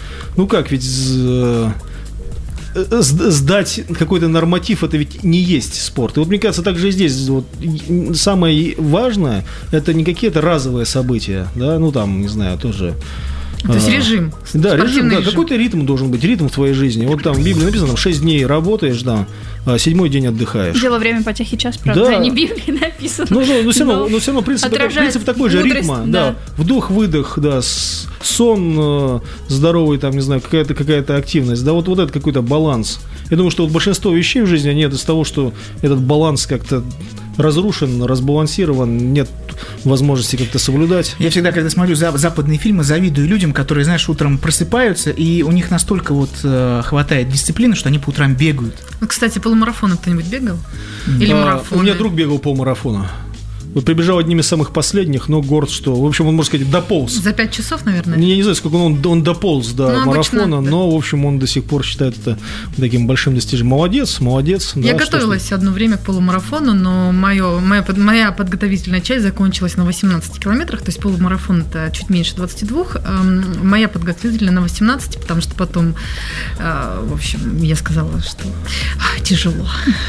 сдать какой-то норматив, это ведь не есть спорт. И вот мне кажется, также и здесь самое важное, это не какие-то разовые события, да, не знаю, тоже... То есть режим. Да, режим. Какой-то ритм должен быть, ритм в твоей жизни. Вот там в Библии написано, 6 дней работаешь, да, а 7-й день отдыхаешь. Дело, время, потехи, час, правда, да. Не в Библии написано. Но все равно принцип такой же, ритма, да. Вдох-выдох, да, сон здоровый, какая-то активность, да, вот это какой-то баланс. Я думаю, что большинство вещей в жизни, они из того, что этот баланс как-то разрушен, разбалансирован, нет возможности как-то соблюдать. Я всегда, когда смотрю западные фильмы, завидую людям, которые, знаешь, утром просыпаются, и у них настолько хватает дисциплины, что они по утрам бегают. Кстати, полумарафон кто-нибудь бегал? Или марафон? У меня друг бегал полмарафона. Вот прибежал одним из самых последних, но горд, что, в общем, он, можно сказать, дополз. За 5 часов, наверное? Я не знаю, сколько он дополз до марафона, обычно, но, в общем, он до сих пор считает это таким большим достижением. Молодец. Я готовилась одно время к полумарафону, но моя подготовительная часть закончилась на 18 километрах, то есть полумарафон это чуть меньше 22, моя подготовительная на 18, потому что потом, в общем, я сказала, что тяжело.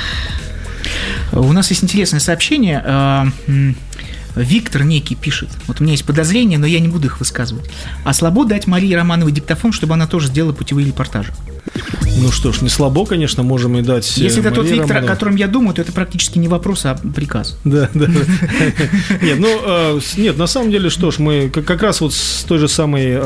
У нас есть интересное сообщение. Виктор некий пишет. Вот у меня есть подозрения, но я не буду их высказывать. А слабо дать Марии Романовой диктофон, чтобы она тоже сделала путевые репортажи? Ну что ж, не слабо, конечно, можем и дать. Если это тот Виктор, о котором я думаю, то это практически не вопрос, а приказ. Да. Нет, на самом деле, что ж, мы как раз вот с той же самой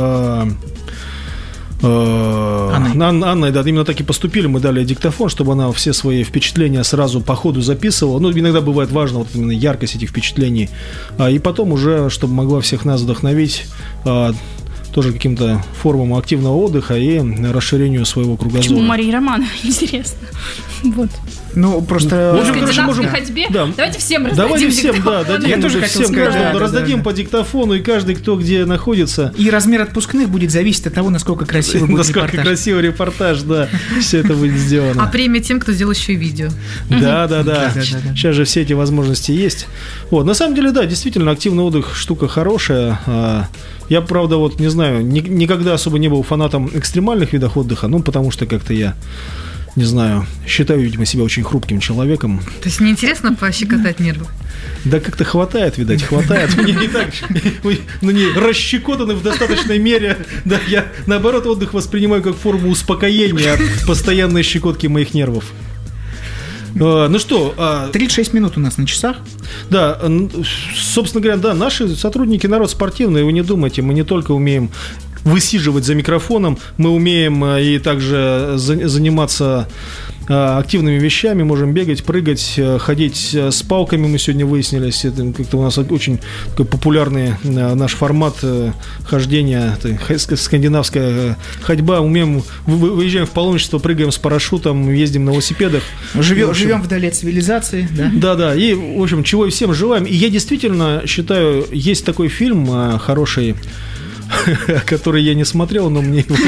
Анной, да, именно так и поступили. Мы дали диктофон, чтобы она все свои впечатления сразу по ходу записывала. Ну, иногда бывает важно вот именно яркость этих впечатлений. И потом уже, чтобы могла всех нас вдохновить тоже каким-то формам активного отдыха и расширению своего кругозора. Почему Мария Романовна? Интересно. Вот. Ну, просто... В скандинавской ходьбе. Да. Давайте всем раздадим диктофон. Дадим, я тоже хотел сказать. Раздадим по диктофону, и каждый, кто где находится. И размер отпускных будет зависеть от того, насколько красивый будет репортаж. Насколько красивый репортаж, да. Все это будет сделано. А премия тем, кто сделал еще и видео. Да. Сейчас же все эти возможности есть. Вот, на самом деле, да, действительно, активный отдых штука хорошая. Я, правда, вот не знаю, никогда особо не был фанатом экстремальных видов отдыха, ну, потому что как-то я... Не знаю, считаю, видимо, себя очень хрупким человеком. То есть неинтересно пощекотать нервы? Да как-то хватает, видать, хватает. Мне не так, не расщекотаны в достаточной мере. Да, я, наоборот, отдых воспринимаю как форму успокоения от постоянной щекотки моих нервов. Ну что... 36 минут у нас на часах. Да, собственно говоря, да, наши сотрудники народ спортивный, вы не думайте, мы не только умеем высиживать за микрофоном, мы умеем и также заниматься активными вещами, можем бегать, прыгать, ходить с палками, мы сегодня выяснились, это как-то у нас очень такой популярный наш формат хождения, скандинавская ходьба, умеем, выезжаем в паломничество, прыгаем с парашютом, ездим на велосипедах. Живем вдали от цивилизации, да? Да, и, в общем, чего и всем желаем. И я действительно считаю, есть такой фильм хороший, который я не смотрел, но мне его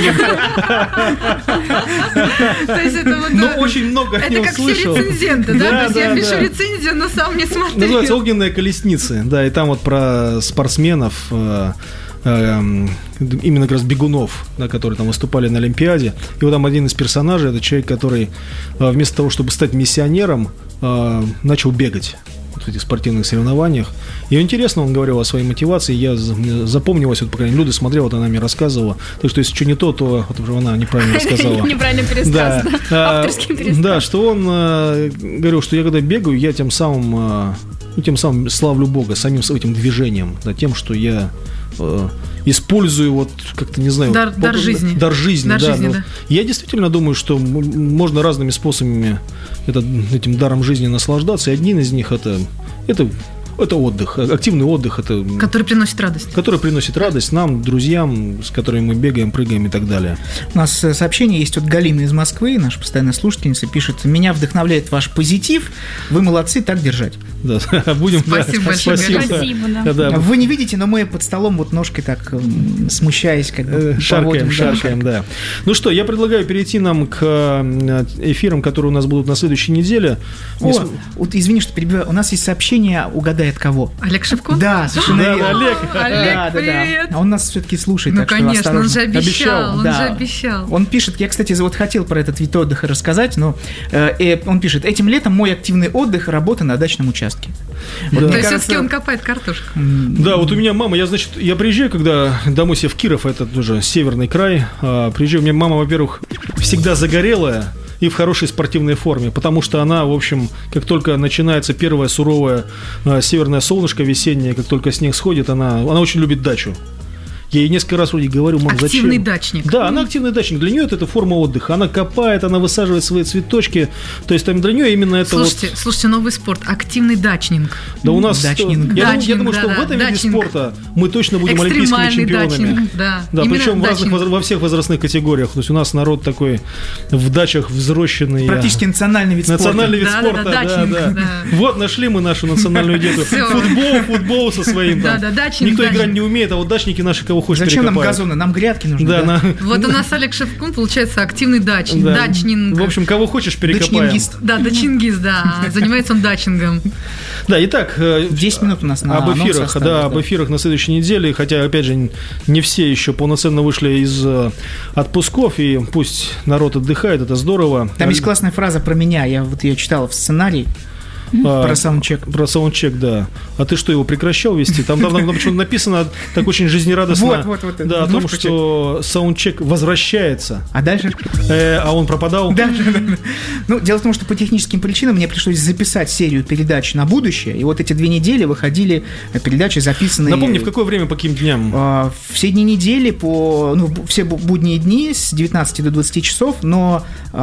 но очень много о нем слышал. Это как все рецензенты, да? То есть я пишу рецензию, но сам не смотрел. Называется «Огненная колесница», да, и там вот про спортсменов, именно как раз бегунов, да, которые там выступали на Олимпиаде. И вот там один из персонажей, это человек, который вместо того, чтобы стать миссионером, начал бегать в этих спортивных соревнованиях. И интересно, он говорил о своей мотивации. Я запомнилась, вот, по крайней мере, Люда смотрела, вот она мне рассказывала. Так что, если что не то, то вот она неправильно рассказала. Неправильно пересказ, да. Авторский пересказ. Да, что он говорил, что я когда бегаю, я тем самым славлю Бога, самим этим движением, да, тем, что я использую вот как-то, не знаю... Дар жизни. Дар жизни, да. Я действительно думаю, что можно разными способами этим даром жизни наслаждаться. И один из них это отдых, активный отдых. Который приносит радость. Который приносит радость нам, друзьям, с которыми мы бегаем, прыгаем и так далее. У нас сообщение есть от Галины из Москвы, наша постоянная слушательница, пишет: «Меня вдохновляет ваш позитив, вы молодцы, так держать». Да, будем. Спасибо большое. Спасибо, да. Вы не видите, но мы под столом вот ножкой так, смущаясь, как бы шаркаем, да. Ну что, я предлагаю перейти нам к эфирам, которые у нас будут на следующей неделе. Вот извини, что перебиваю, у нас есть сообщение, угадай от кого. Олег Шевко? Да, совершенно верно. Олег, привет. Он нас все-таки слушает, так что осторожно. Ну, конечно, он же обещал. Он пишет, я, кстати, вот хотел про этот вид отдыха рассказать, но он пишет: этим летом мой активный отдых — работа на дачном участке. Вот, то есть все-таки он копает картошку. Да, вот у меня мама, я приезжаю, когда домой себе в Киров, это тоже северный край, приезжаю, у меня мама, во-первых, всегда загорелая и в хорошей спортивной форме, потому что она, в общем, как только начинается первое суровое северное солнышко весеннее, как только снег сходит, она очень любит дачу. Я ей несколько раз вроде говорю, мам, зачем? Активный дачник. Да, она активный дачник. Для нее это форма отдыха. Она копает, она высаживает свои цветочки. То есть там для нее именно это Слушайте, новый спорт. Активный дачнинг. Да у нас... Дачнинг. Я думаю, что в этом виде спорта мы точно будем олимпийскими чемпионами. Дачнинг, да. Причем во всех возрастных категориях. То есть у нас народ такой в дачах взросшенный. Практически национальный вид спорта. Национальный вид спорта, да. Вот нашли мы нашу национальную диету. Футбол со своим там. Никто играть не умеет, а вот дачники наши кого хочешь перекопают. Зачем нам газоны? Нам грядки нужны. Да. Вот у нас Олег Шевкун, получается, активный дачнинг. В общем, кого хочешь перекопаем. Дачнингист. Да, дачнингист, да. Занимается он дачингом. Да, итак, 10 минут у нас на об эфирах, об эфирах на следующей неделе, хотя, опять же, не все еще полноценно вышли из отпусков, и пусть народ отдыхает, это здорово. Там есть классная фраза про меня, я вот ее читал в сценарии. Про саундчек. Про саундчек, да. А ты что, его прекращал вести? Там почему-то написано так очень жизнерадостно. Вот. Да, о том, что саундчек возвращается. А дальше? А он пропадал? Да. Ну, дело в том, что по техническим причинам мне пришлось записать серию передач на будущее. И вот эти 2 недели выходили передачи, записанные... Напомни, в какое время, по каким дням? Все дни недели, все будние дни с 19 до 20 часов, но...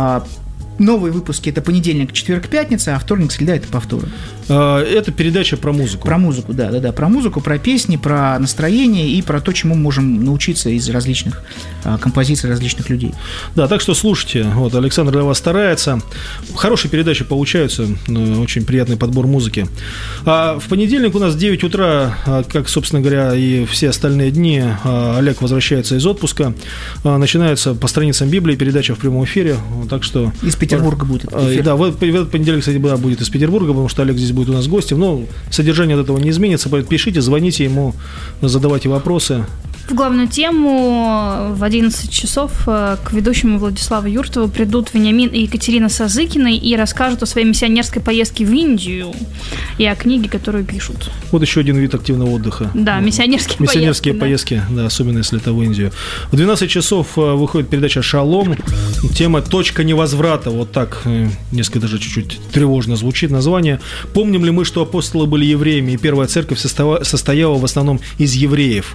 Новые выпуски – это понедельник, четверг, пятница, а вторник, среда – это повторы. Это передача про музыку. Про музыку, да. Про музыку, про песни, про настроение и про то, чему мы можем научиться из различных композиций различных людей. Да, так что слушайте. Вот, Александр для вас старается. Хорошие передачи получаются, очень приятный подбор музыки. А в понедельник у нас в 9 утра, как, собственно говоря, и все остальные дни, Олег возвращается из отпуска. Начинается по страницам Библии передача в прямом эфире. Так что... Из Петербурга будет эфир. Да, в этот понедельник, кстати, будет из Петербурга, потому что Олег здесь будет у нас гостем. Но содержание от этого не изменится, поэтому пишите, звоните ему, задавайте вопросы. В главную тему в 11 часов к ведущему Владиславу Юртову придут Вениамин и Екатерина Сазыкины и расскажут о своей миссионерской поездке в Индию и о книге, которую пишут. Вот еще один вид активного отдыха. Да, миссионерские поездки, да, особенно если это в Индию. В 12 часов выходит передача «Шалом». Тема «Точка невозврата». Вот так, несколько даже чуть-чуть тревожно звучит название. Помним ли мы, что апостолы были евреями, и первая церковь состояла в основном из евреев?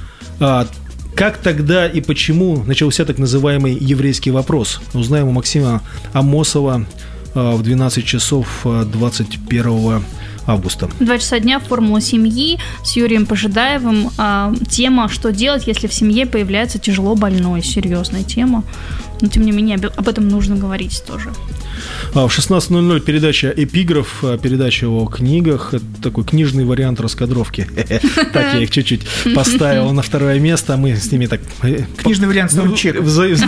Как тогда и почему начался так называемый еврейский вопрос? Узнаем у Максима Амосова в 12 часов 21 августа. 2 часа дня «Формула семьи» с Юрием Пожидаевым. Тема «Что делать, если в семье появляется тяжело больной?» Серьезная тема. Но, тем не менее, об этом нужно говорить тоже. В 16:00 передача «Эпиграф», передача о книгах. Это такой книжный вариант раскадровки. Так я их чуть-чуть поставил на второе место. Мы с ними так... Книжный вариант саундчека.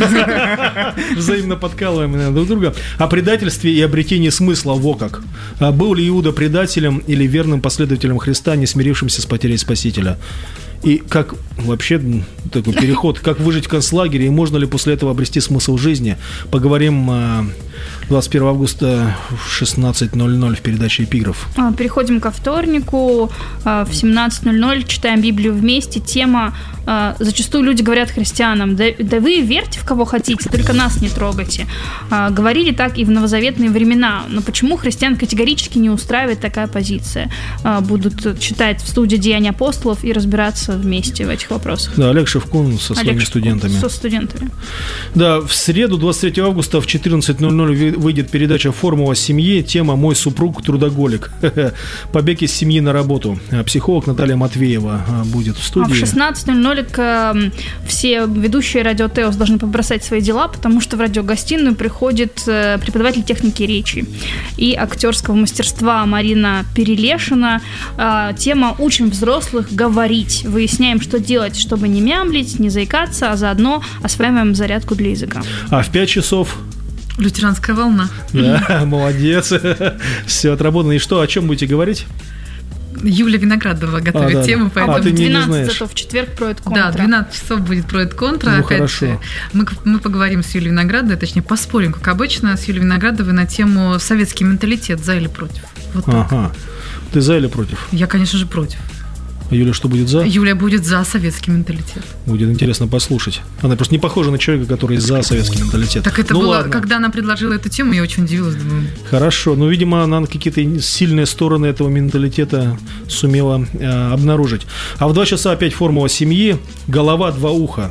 Взаимно подкалываем друг друга. О предательстве и обретении смысла. Во как. Был ли Иуда предателем или верным последователем Христа, не смирившимся с потерей Спасителя? И как вообще такой переход, как выжить в концлагере, и можно ли после этого обрести смысл жизни? Поговорим 21 августа в 16:00 в передаче «Эпиграф». Переходим ко вторнику. В 17:00 читаем Библию вместе. Тема зачастую люди говорят христианам: да вы верьте в кого хотите, только нас не трогайте. Говорили так и в новозаветные времена. Но почему христиан категорически не устраивает такая позиция? Будут читать в студии «Деяния апостолов» и разбираться вместе в этих вопросах. Да, Олег Шевкун со своими студентами. Со студентами. Да, в среду, 23 августа в 14:00 выйдет передача «Формула семьи». Тема «Мой супруг трудоголик». Побег из семьи на работу. Психолог Наталья Матвеева будет в студии. В 16:00 все ведущие радио ТЭОС должны побросать свои дела, потому что в радиогостиную приходит преподаватель техники речи и актерского мастерства Марина Перелешина. Тема «Учим взрослых говорить». Выясняем, что делать, чтобы не мямлить, не заикаться, а заодно осваиваем зарядку для языка. А в 5 часов... Лютеранская волна. Да, молодец. Все отработано. И что, о чем будете говорить? Юлия Виноградова готовит тему, поэтому... ты 12 зато в четверг проект контра. Да, 12 часов будет проект контра. Ну, хорошо. Мы поговорим с Юлией Виноградовой, точнее, поспорим, как обычно, с Юлией Виноградовой на тему «Советский менталитет. За или против?». Вот так. Ага. Ты за или против? Я, конечно же, против. Юля что будет за? Юля будет за советский менталитет. Будет интересно послушать. Она просто не похожа на человека, который за советский менталитет. Так это было, когда она предложила эту тему, я очень удивилась. Думаю. Хорошо, но, видимо, она какие-то сильные стороны этого менталитета сумела обнаружить. А в 2 часа опять формула семьи. Голова, 2 уха.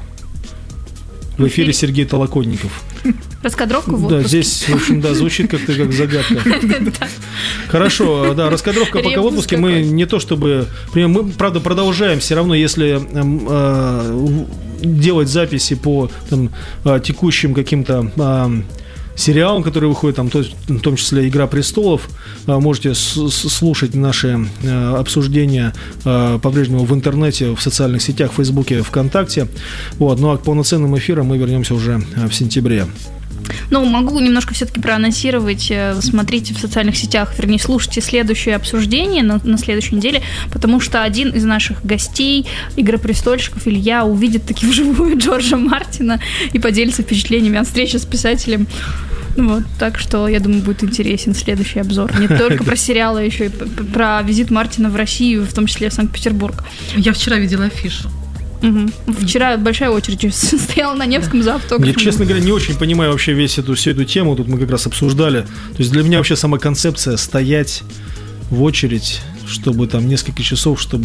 В эфире Сергей Толоконников. Раскадровка в отпуске. Да, здесь, в общем, да, звучит как-то как загадка. Хорошо, да, раскадровка пока в отпуске. Мы не то чтобы... Мы, правда, продолжаем все равно, если делать записи по текущим каким-то сериалам, которые выходят, там, в том числе «Игра престолов». Можете слушать наши обсуждения по-прежнему в интернете, в социальных сетях, в Фейсбуке, ВКонтакте. Вот. Ну а к полноценным эфирам мы вернемся уже в сентябре. Ну, могу немножко все-таки проанонсировать. Смотрите в социальных сетях, вернее, слушайте следующее обсуждение на следующей неделе, потому что один из наших гостей, игропрестольщиков, Илья, увидит таки вживую Джорджа Мартина и поделится впечатлениями от встречи с писателем. Вот, так что, я думаю, будет интересен следующий обзор. Не только про сериалы, а еще и про визит Мартина в Россию, в том числе в Санкт-Петербург. Я вчера видела афишу. Угу. Вчера большая очередь стояла на Невском за автографом. Я, честно говоря, не очень понимаю вообще всю эту тему. Тут мы как раз обсуждали. То есть для меня вообще сама концепция стоять в очередь, чтобы там несколько часов, чтобы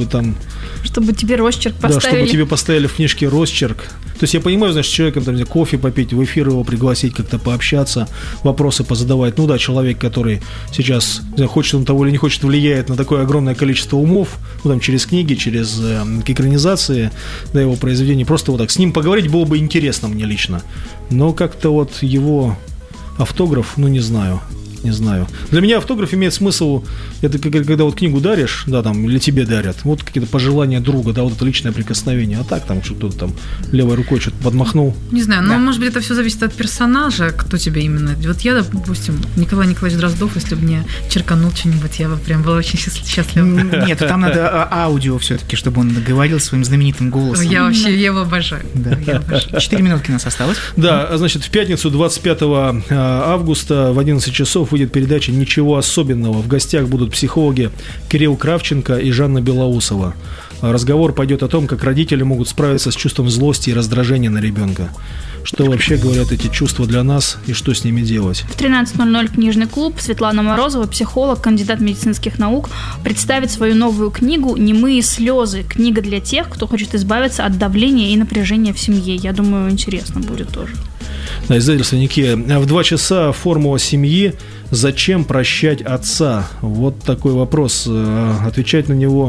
тебе росчерк поставили. Да, чтобы тебе поставили в книжке росчерк. То есть я понимаю, значит, с человеком там кофе попить, в эфир его пригласить, как-то пообщаться, вопросы позадавать. Ну да, человек, который сейчас, не знаю, хочет он того или не хочет, влияет на такое огромное количество умов, ну там через книги, через экранизации, да, его произведений. Просто вот так с ним поговорить было бы интересно мне лично. Но как-то вот его автограф, ну не знаю. Для меня автограф имеет смысл, это когда вот книгу даришь, да, там, или тебе дарят, вот какие-то пожелания друга, да, вот это личное прикосновение, а так там что-то там левой рукой что-то подмахнул. Не знаю, но, может быть, это все зависит от персонажа, кто тебе именно. Вот я, допустим, Николай Николаевич Дроздов, если бы мне черканул что-нибудь, я бы прям была очень счастлива. Нет, там надо аудио все-таки, чтобы он говорил своим знаменитым голосом. Я вообще его обожаю. Да, я обожаю. 4 минутки у нас осталось. Да, значит, в пятницу, 25 августа в 11 часов выйдет передача «Ничего особенного». В гостях будут психологи Кирилл Кравченко и Жанна Белоусова. Разговор пойдет о том, как родители могут справиться с чувством злости и раздражения на ребенка. Что вообще говорят эти чувства для нас и что с ними делать? В 13:00 книжный клуб. Светлана Морозова, психолог, кандидат медицинских наук, представит свою новую книгу «Немые слезы». Книга для тех, кто хочет избавиться от давления и напряжения в семье. Я думаю, интересно будет тоже. Да, издательство «Никея». В 2 часа формула семьи. Зачем прощать отца? Вот такой вопрос. Отвечать на него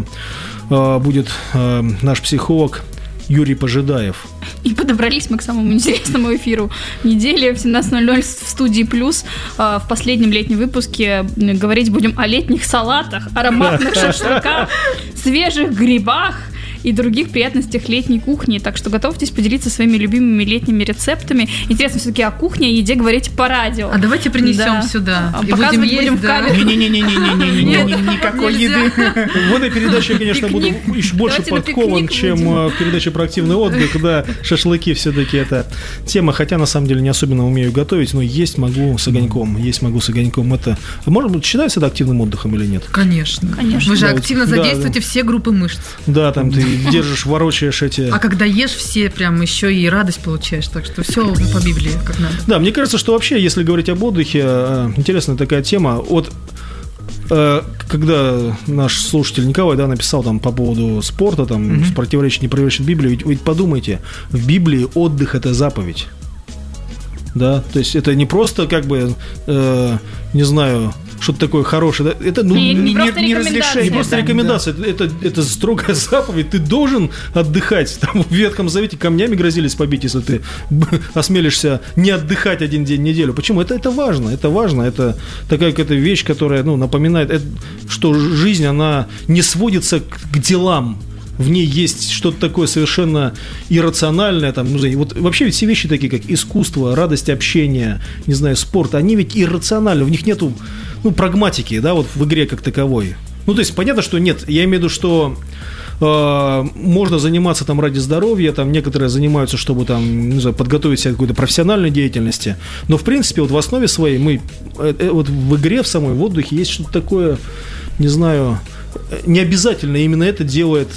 будет наш психолог Юрий Пожидаев. И подобрались мы к самому интересному эфиру недели. В 17:00 в студии «Плюс» в последнем летнем выпуске говорить будем о летних салатах, ароматных шашлыках, свежих грибах и других приятностях летней кухни. Так что готовьтесь поделиться своими любимыми летними рецептами. Интересно все-таки о кухне и еде говорить по радио. А давайте принесем сюда. И показывать будем в камеру. Не-не-не, никакой еды. В этой передаче я, конечно, буду еще больше подкован, чем в передаче про активный отдых, когда шашлыки все-таки это тема. Хотя, на самом деле, не особенно умею готовить, но есть могу с огоньком. Это, может быть, считается это активным отдыхом или нет? Конечно. Вы же активно задействуете все группы мышц. Да, там ты держишь, ворочаешь эти... А когда ешь, все прям еще и радость получаешь. Так что все по Библии как надо. Да, мне кажется, что вообще, если говорить об отдыхе, интересная такая тема. Когда наш слушатель Николай, да, написал там по поводу спорта, там, противоречит, не противоречит Библии, ведь подумайте, в Библии отдых – это заповедь. Да, то есть это не просто как бы, не знаю, что-то такое хорошее. Да? Это не разрешение. Не просто рекомендация. Да. Это строгая заповедь. Ты должен отдыхать. Там в Ветхом Завете камнями грозились побить, если ты осмелишься не отдыхать один день в неделю. Почему? Это важно. Это важно. Это такая какая-то вещь, которая напоминает, что жизнь, она не сводится к делам. В ней есть что-то такое совершенно иррациональное. Там, вот вообще ведь все вещи такие, как искусство, радость общения, не знаю, спорт, они ведь иррациональны. В них нету прагматики, да, вот в игре как таковой. То есть понятно, что нет. Я имею в виду, что можно заниматься там ради здоровья, там некоторые занимаются, чтобы там, не знаю, подготовить себя к какой-то профессиональной деятельности. Но в принципе вот в основе своей мы вот в игре в самой, в отдыхе есть что-то такое, не знаю, не обязательно именно это делает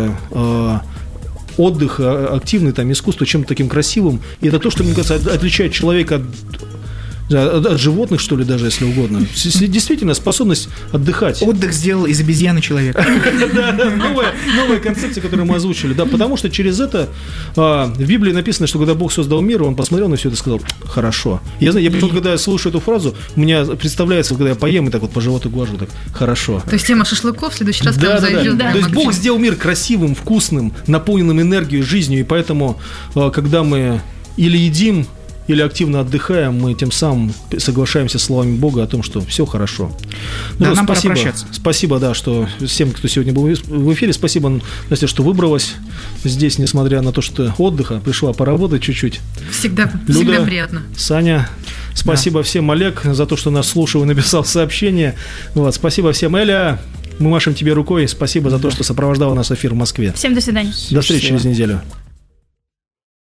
отдых, активный там, искусство чем-то таким красивым. И это то, что, мне кажется, отличает человека от животных, что ли, даже, если угодно. Действительно, способность отдыхать. Отдых сделал из обезьяны человека. Да, новая концепция, которую мы озвучили. Да, потому что через это в Библии написано, что когда Бог создал мир, Он посмотрел на все это и сказал: хорошо. Я потом, когда я слушаю эту фразу, у меня представляется, когда я поем и так вот по животу глажу, так хорошо. То есть тема шашлыков в следующий раз прям зайдет. То есть Бог сделал мир красивым, вкусным, наполненным энергией, жизнью, и поэтому, когда мы или едим, или активно отдыхаем, мы тем самым соглашаемся с словами Бога о том, что все хорошо. Ну, да, нам пора прощаться. Спасибо, да, что всем, кто сегодня был в эфире. Спасибо, Настя, что выбралась здесь, несмотря на то, что отдыха, пришла поработать чуть-чуть. Всегда приятно. Саня, спасибо всем. Олег, за то, что нас слушал и написал сообщение. Вот, спасибо всем. Эля, мы машем тебе рукой. Спасибо за то, что сопровождала нас эфир в Москве. Всем до свидания. До встречи через неделю.